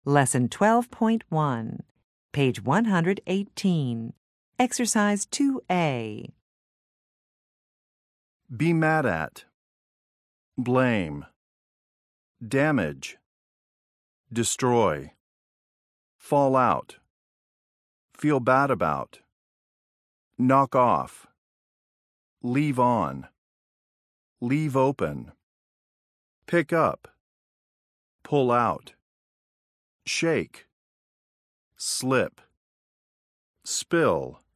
Lesson 12.1, page 118, Exercise 2A. Be mad at, blame, damage, destroy, fall out, feel bad about, knock off, leave on, leave open, pick up, pull out, shake, slip, spill,